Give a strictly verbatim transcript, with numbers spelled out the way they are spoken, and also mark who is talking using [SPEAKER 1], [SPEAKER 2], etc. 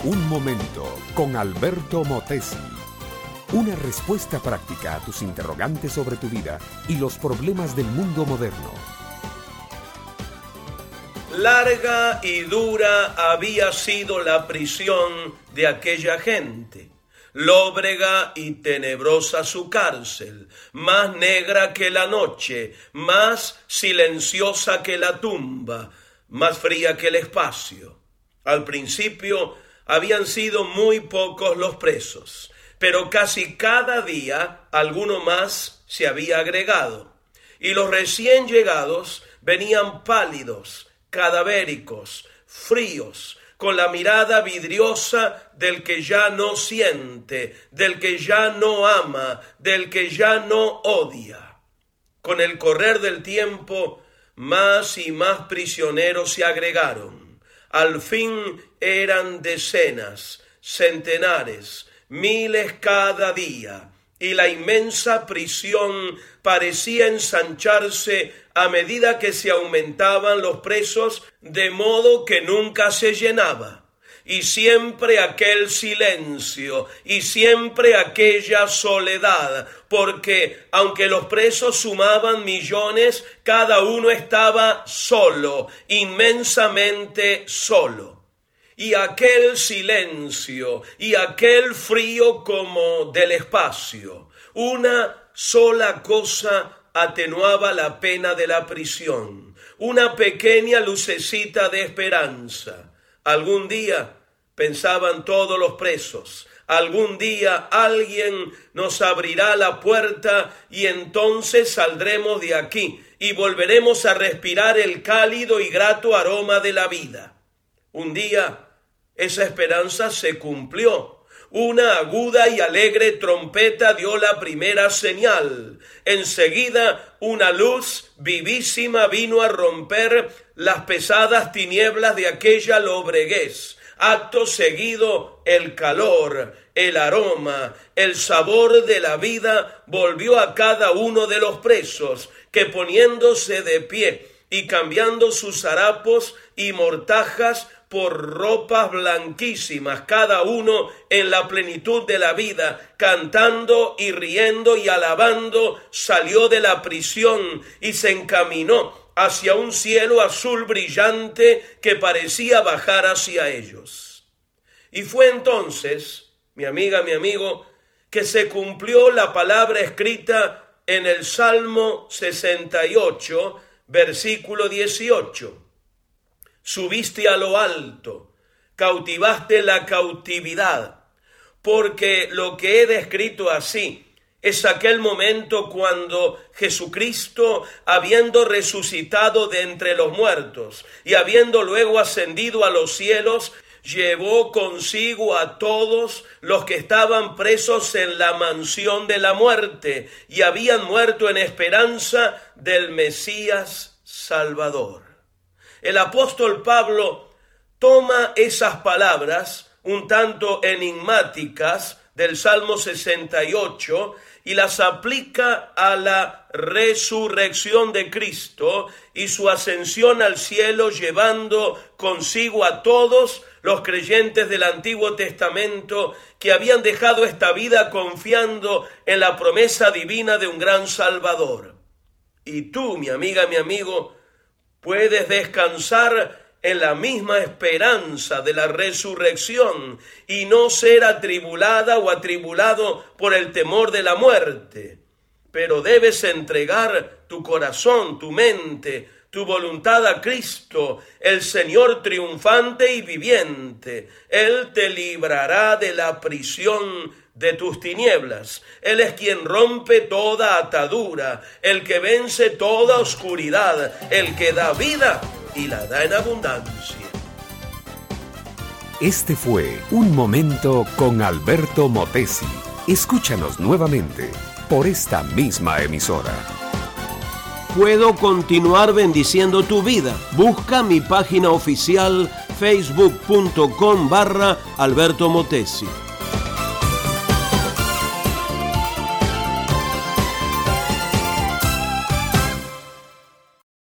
[SPEAKER 1] Un momento con Alberto Motesi. Una respuesta práctica a tus interrogantes sobre tu vida y los problemas del mundo moderno.
[SPEAKER 2] Larga y dura había sido la prisión de aquella gente. Lóbrega y tenebrosa su cárcel, más negra que la noche, más silenciosa que la tumba, más fría que el espacio. Al principio habían sido muy pocos los presos, pero casi cada día alguno más se había agregado, y los recién llegados venían pálidos, cadavéricos, fríos, con la mirada vidriosa del que ya no siente, del que ya no ama, del que ya no odia. Con el correr del tiempo, más y más prisioneros se agregaron. Al fin eran decenas, centenares, miles cada día, y la inmensa prisión parecía ensancharse a medida que se aumentaban los presos, de modo que nunca se llenaba. Y siempre aquel silencio, y siempre aquella soledad, porque aunque los presos sumaban millones, cada uno estaba solo, inmensamente solo. Y aquel silencio, y aquel frío como del espacio, una sola cosa atenuaba la pena de la prisión, una pequeña lucecita de esperanza. Algún día, pensaban todos los presos, algún día alguien nos abrirá la puerta y entonces saldremos de aquí y volveremos a respirar el cálido y grato aroma de la vida. Un día esa esperanza se cumplió. Una aguda y alegre trompeta dio la primera señal. Enseguida una luz vivísima vino a romper las pesadas tinieblas de aquella lobreguez. Acto seguido, el calor, el aroma, el sabor de la vida volvió a cada uno de los presos, que poniéndose de pie y cambiando sus harapos y mortajas por ropas blanquísimas, cada uno en la plenitud de la vida, cantando y riendo y alabando, salió de la prisión y se encaminó hacia un cielo azul brillante que parecía bajar hacia ellos. Y fue entonces, mi amiga, mi amigo, que se cumplió la palabra escrita en el Salmo sesenta y ocho, versículo dieciocho. Subiste a lo alto, cautivaste la cautividad, porque lo que he descrito así es aquel momento cuando Jesucristo, habiendo resucitado de entre los muertos y habiendo luego ascendido a los cielos, llevó consigo a todos los que estaban presos en la mansión de la muerte y habían muerto en esperanza del Mesías Salvador. El apóstol Pablo toma esas palabras un tanto enigmáticas del Salmo sesenta y ocho y las aplica a la resurrección de Cristo y su ascensión al cielo, llevando consigo a todos los creyentes del Antiguo Testamento que habían dejado esta vida confiando en la promesa divina de un gran Salvador. Y tú, mi amiga, mi amigo, puedes descansar en la misma esperanza de la resurrección y no ser atribulada o atribulado por el temor de la muerte. Pero debes entregar tu corazón, tu mente, tu voluntad a Cristo, el Señor triunfante y viviente. Él te librará de la prisión de tus tinieblas. Él es quien rompe toda atadura, el que vence toda oscuridad, el que da vida y la da en abundancia.
[SPEAKER 1] Este fue Un Momento con Alberto Motesi. Escúchanos nuevamente por esta misma emisora.
[SPEAKER 2] Puedo continuar bendiciendo tu vida. Busca mi página oficial facebook punto com barra Alberto Motesi.